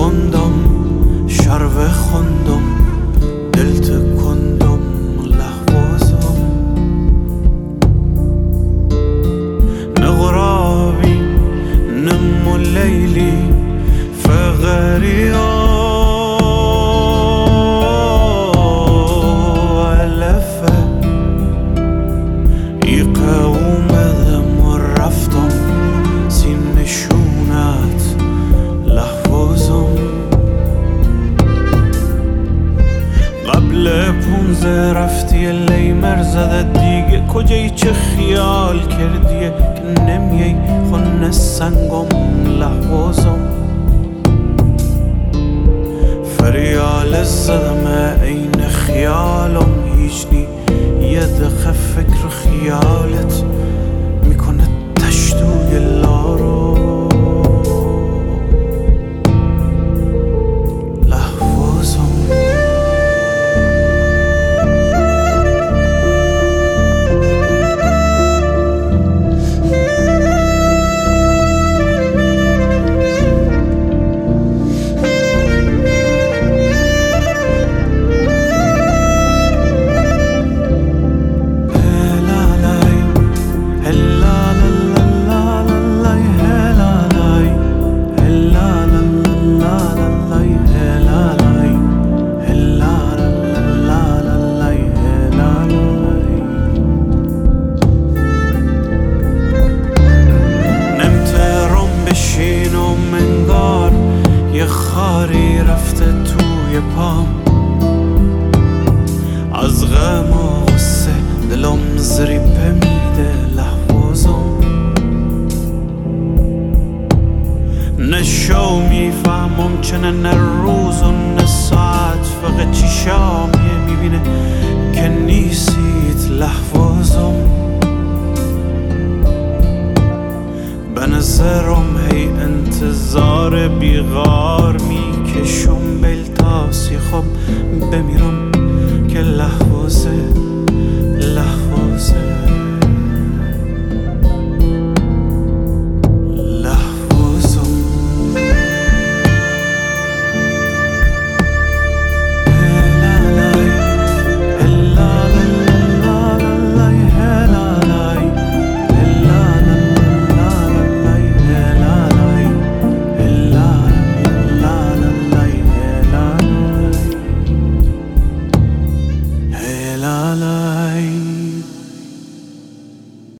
خوندم شرب خوندم دلت کندم لحوازم نغرابي نم الليلي فغريا علفه يقاوم ذم ورفتم سين نشونات لحوازم قبل 15 رفتی لی مرزد دیگه کجای چه خیال کردیه که نمیای خون سنگم لحوازم فریال زدم این خیالم هیچ نی یه دقیقه فکر خیالت میکنه تشتوی لارو یه خاری رفته توی پام از غم و غصه دلم زریبه میده لحوازم نشو میفهمم چنه نه روز و نه ساعت فقط چشامیه میبینه که نیستید لحوازم به نظرم هی انتظار بیغار میکشم بلتاسی خب بمیرم